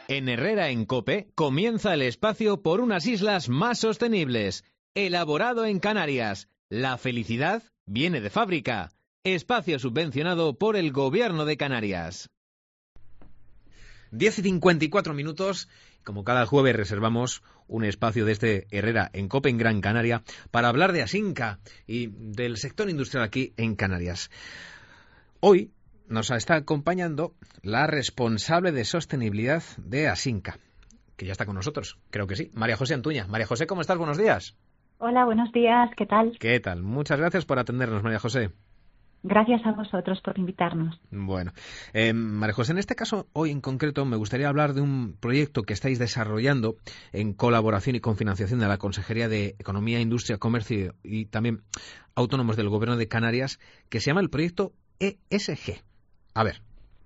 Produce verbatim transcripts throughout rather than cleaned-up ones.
En Herrera en COPE comienza el espacio por unas islas más sostenibles. Elaborado en Canarias. La felicidad viene de fábrica. Espacio subvencionado por el Gobierno de Canarias. diez y cincuenta y cuatro minutos. Como cada jueves reservamos un espacio de este Herrera en COPE en Gran Canaria para hablar de Asinca y del sector industrial aquí en Canarias. Hoy nos está acompañando la responsable de sostenibilidad de Asinca, que ya está con nosotros, creo que sí, María José Antuña. María José, ¿cómo estás? Buenos días. Hola, buenos días, ¿qué tal? ¿Qué tal? Muchas gracias por atendernos, María José. Gracias a vosotros por invitarnos. Bueno, eh, María José, en este caso, hoy en concreto, me gustaría hablar de un proyecto que estáis desarrollando en colaboración y con financiación de la Consejería de Economía, Industria, Comercio y también Autónomos del Gobierno de Canarias, que se llama el proyecto E S G. A ver.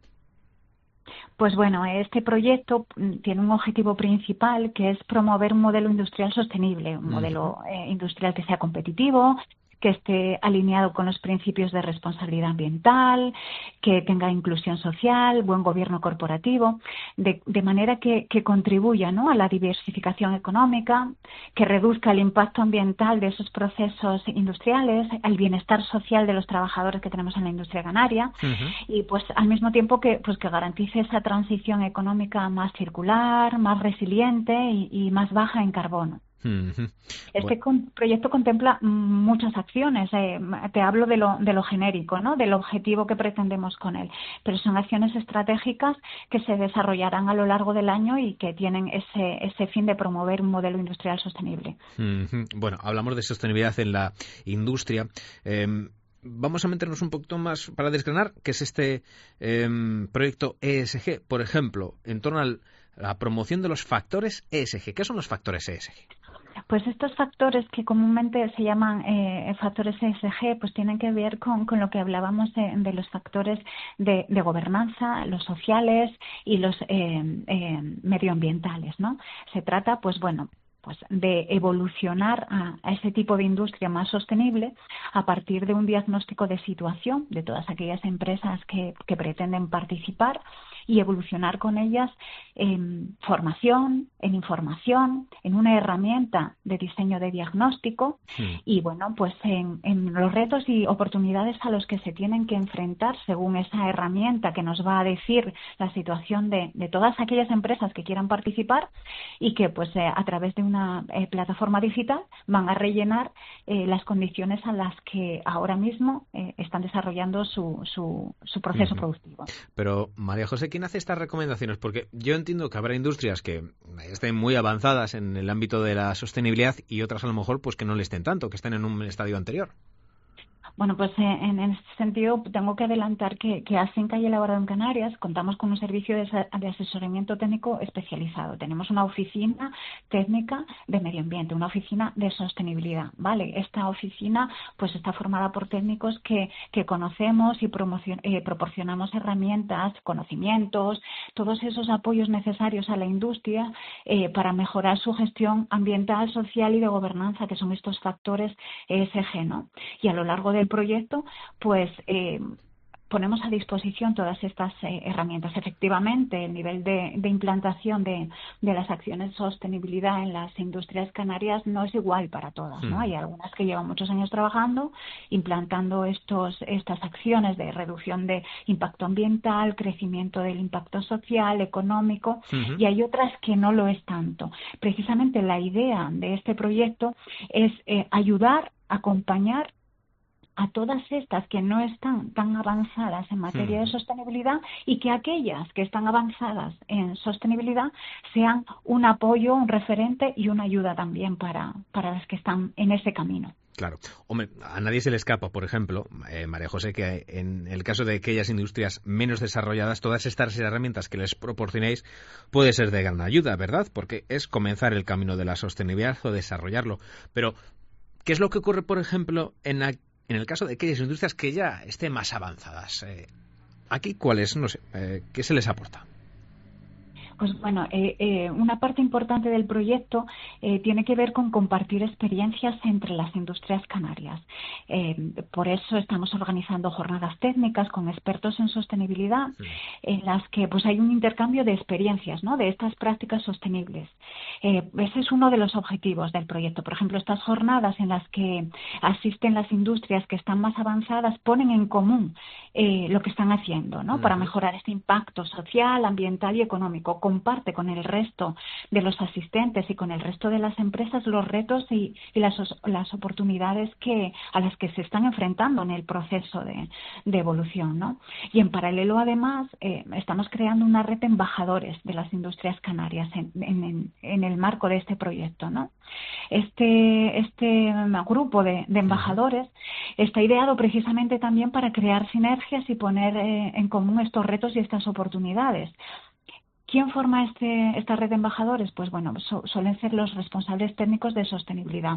Pues bueno, este proyecto tiene un objetivo principal que es promover un modelo industrial sostenible, un modelo eh, industrial que sea competitivo, que esté alineado con los principios de responsabilidad ambiental, que tenga inclusión social, buen gobierno corporativo, de, de manera que, que contribuya, ¿no?, a la diversificación económica, que reduzca el impacto ambiental de esos procesos industriales, al bienestar social de los trabajadores que tenemos en la industria canaria, uh-huh. y pues al mismo tiempo que, pues, que garantice esa transición económica más circular, más resiliente y, y más baja en carbono. Uh-huh. Este bueno. proyecto contempla muchas acciones. Eh, te hablo de lo, de lo genérico, ¿no?, del objetivo que pretendemos con él, pero son acciones estratégicas que se desarrollarán a lo largo del año y que tienen ese, ese fin de promover un modelo industrial sostenible. Uh-huh. Bueno, hablamos de sostenibilidad en la industria. Eh, Vamos a meternos un poquito más para desgranar qué es este eh, proyecto E S G, por ejemplo, en torno a la promoción de los factores E S G. ¿Qué son los factores E S G? Pues estos factores que comúnmente se llaman eh, factores E S G, pues tienen que ver con, con lo que hablábamos de, de los factores de, de gobernanza, los sociales y los eh, eh, medioambientales, ¿no? Se trata, pues bueno, pues de evolucionar a, a ese tipo de industria más sostenible a partir de un diagnóstico de situación de todas aquellas empresas que, que pretenden participar y evolucionar con ellas en formación, en información, en una herramienta de diseño de diagnóstico sí. y, bueno, pues en, en los retos y oportunidades a los que se tienen que enfrentar según esa herramienta que nos va a decir la situación de, de todas aquellas empresas que quieran participar y que, pues, eh, a través de una eh, plataforma digital van a rellenar eh, las condiciones a las que ahora mismo eh, están desarrollando su, su, su proceso uh-huh. productivo. Pero, María José, ¿quién hace estas recomendaciones? Porque yo entiendo que habrá industrias que estén muy avanzadas en el ámbito de la sostenibilidad y otras a lo mejor pues que no le estén tanto, que estén en un estadio anterior. Bueno, pues eh, en este sentido tengo que adelantar que, que Asinca y Elaborado en Canarias contamos con un servicio de, de asesoramiento técnico especializado. Tenemos una oficina técnica de medio ambiente, una oficina de sostenibilidad, ¿vale? Esta oficina pues está formada por técnicos que, que conocemos y promocion, eh, proporcionamos herramientas, conocimientos, todos esos apoyos necesarios a la industria eh, para mejorar su gestión ambiental, social y de gobernanza, que son estos factores E S G, ¿no? Y a lo largo del proyecto, pues eh, ponemos a disposición todas estas eh, herramientas. Efectivamente, el nivel de, de implantación de, de las acciones de sostenibilidad en las industrias canarias no es igual para todas, ¿no? Mm. Hay algunas que llevan muchos años trabajando, implantando estos, estas acciones de reducción de impacto ambiental, crecimiento del impacto social, económico, uh-huh. y hay otras que no lo es tanto. Precisamente la idea de este proyecto es eh, ayudar, acompañar a todas estas que no están tan avanzadas en materia de sostenibilidad y que aquellas que están avanzadas en sostenibilidad sean un apoyo, un referente y una ayuda también para, para las que están en ese camino. Claro. Hombre, a nadie se le escapa, por ejemplo, eh, María José, que en el caso de aquellas industrias menos desarrolladas, todas estas herramientas que les proporcionéis puede ser de gran ayuda, ¿verdad? Porque es comenzar el camino de la sostenibilidad o desarrollarlo. Pero, ¿qué es lo que ocurre, por ejemplo, en la En el caso de aquellas industrias que ya estén más avanzadas? Eh, aquí, ¿cuáles? No sé, eh, ¿qué se les aporta? Pues bueno, eh, eh, una parte importante del proyecto eh, tiene que ver con compartir experiencias entre las industrias canarias. Eh, por eso estamos organizando jornadas técnicas con expertos en sostenibilidad, sí. en las que pues hay un intercambio de experiencias, ¿no?, de estas prácticas sostenibles. Eh, ese es uno de los objetivos del proyecto. Por ejemplo, estas jornadas en las que asisten las industrias que están más avanzadas ponen en común eh, lo que están haciendo, ¿no?, uh-huh. para mejorar este impacto social, ambiental y económico. Comparte con el resto de los asistentes y con el resto de las empresas los retos y, y las, las oportunidades que a las que se están enfrentando en el proceso de, de evolución, ¿no? Y en paralelo, además, eh, estamos creando una red de embajadores de las industrias canarias en, en, en el marco de este proyecto, ¿no? Este, este grupo de, de embajadores está ideado precisamente también para crear sinergias y poner eh, en común estos retos y estas oportunidades. ¿Quién forma este, esta red de embajadores? Pues bueno, su, suelen ser los responsables técnicos de sostenibilidad,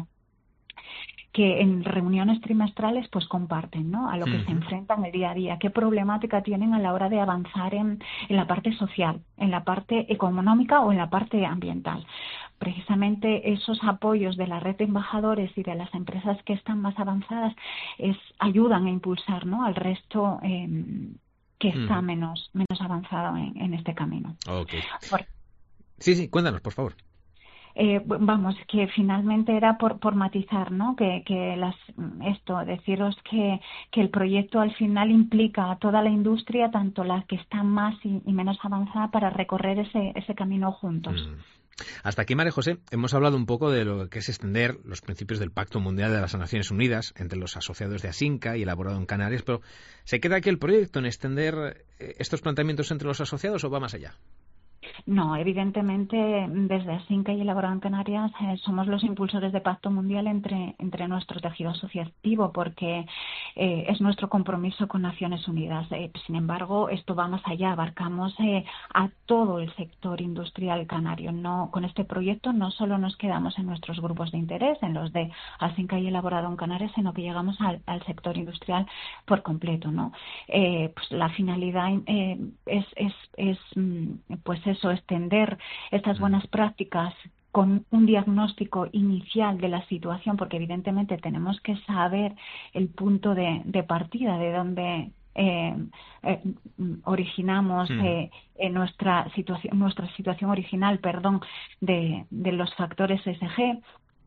que en reuniones trimestrales pues comparten, ¿no?, a lo que uh-huh. se enfrentan el día a día, qué problemática tienen a la hora de avanzar en, en la parte social, en la parte económica o en la parte ambiental. Precisamente esos apoyos de la red de embajadores y de las empresas que están más avanzadas es, ayudan a impulsar, ¿no?, al resto eh, que está uh-huh. menos, menos avanzado en, en este camino. Okay. Por... Sí, sí, cuéntanos, por favor. Eh, vamos, que finalmente era por, por matizar, ¿no?, que, que las, esto, deciros que, que el proyecto al final implica a toda la industria, tanto la que está más y, y menos avanzada, para recorrer ese, ese camino juntos. Mm. Hasta aquí, María José, hemos hablado un poco de lo que es extender los principios del Pacto Mundial de las Naciones Unidas entre los asociados de ASINCA y elaborado en Canarias, pero ¿se queda aquí el proyecto en extender estos planteamientos entre los asociados o va más allá? No, evidentemente desde ASINCA y Elaborado en Canarias eh, somos los impulsores de Pacto Mundial entre, entre nuestro tejido asociativo, porque eh, es nuestro compromiso con Naciones Unidas. Eh, sin embargo, esto va más allá, abarcamos eh, a todo el sector industrial canario. No, con este proyecto no solo nos quedamos en nuestros grupos de interés, en los de ASINCA y Elaborado en Canarias, sino que llegamos al, al sector industrial por completo, ¿no? Eh, pues la finalidad eh, es, es, es pues eso, extender estas buenas prácticas con un diagnóstico inicial de la situación, porque evidentemente tenemos que saber el punto de, de partida, de dónde eh, eh, originamos sí. eh, en nuestra situación, nuestra situación original, perdón, de, de los factores E S G.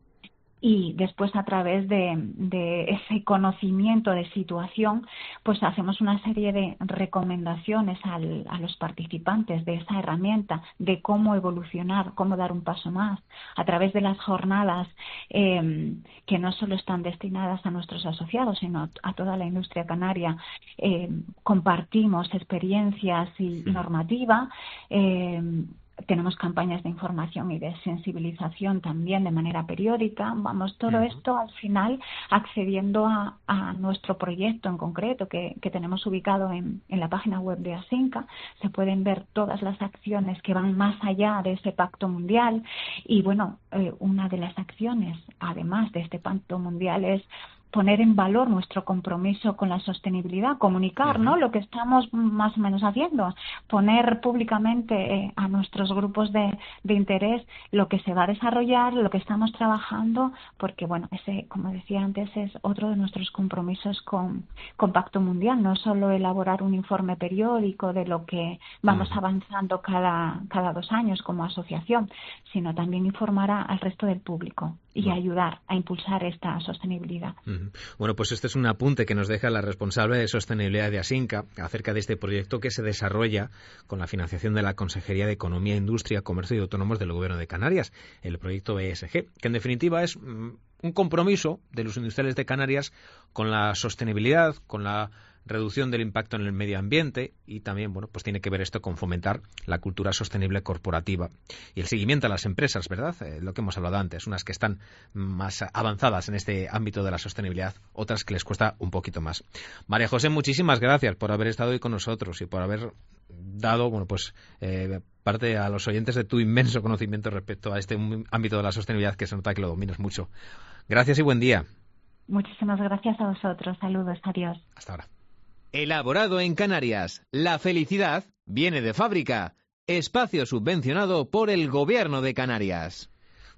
Y después, a través de, de ese conocimiento de situación, pues hacemos una serie de recomendaciones al, a los participantes de esa herramienta, de cómo evolucionar, cómo dar un paso más, a través de las jornadas eh, que no solo están destinadas a nuestros asociados, sino a toda la industria canaria. Eh, compartimos experiencias y, y normativa. Eh, Tenemos campañas de información y de sensibilización también de manera periódica. Vamos, todo uh-huh. esto al final accediendo a, a nuestro proyecto en concreto que, que tenemos ubicado en, en la página web de ASINCA. Se pueden ver todas las acciones que van más allá de este pacto mundial. Y bueno, eh, una de las acciones, además de este pacto mundial, es poner en valor nuestro compromiso con la sostenibilidad, comunicar, ¿no?, lo que estamos más o menos haciendo, poner públicamente eh, a nuestros grupos de, de interés lo que se va a desarrollar, lo que estamos trabajando, porque, bueno, ese, como decía antes, es otro de nuestros compromisos con, con Pacto Mundial, no solo elaborar un informe periódico de lo que vamos uh-huh. avanzando cada, cada dos años como asociación, sino también informar a, al resto del público y uh-huh. ayudar a impulsar esta sostenibilidad. Uh-huh. Bueno, pues este es un apunte que nos deja la responsable de sostenibilidad de ASINCA acerca de este proyecto que se desarrolla con la financiación de la Consejería de Economía, Industria, Comercio y Autónomos del Gobierno de Canarias, el proyecto E S G, que en definitiva es un compromiso de los industriales de Canarias con la sostenibilidad, con la reducción del impacto en el medio ambiente y también, bueno, pues tiene que ver esto con fomentar la cultura sostenible corporativa y el seguimiento a las empresas, ¿verdad? Eh, lo que hemos hablado antes, unas que están más avanzadas en este ámbito de la sostenibilidad, otras que les cuesta un poquito más. María José, muchísimas gracias por haber estado hoy con nosotros y por haber dado, bueno, pues eh, parte a los oyentes de tu inmenso conocimiento respecto a este ámbito de la sostenibilidad que se nota que lo dominas mucho. Gracias y buen día. Muchísimas gracias a vosotros. Saludos. Adiós. Hasta ahora. Elaborado en Canarias. La felicidad viene de fábrica. espacio subvencionado por el Gobierno de Canarias.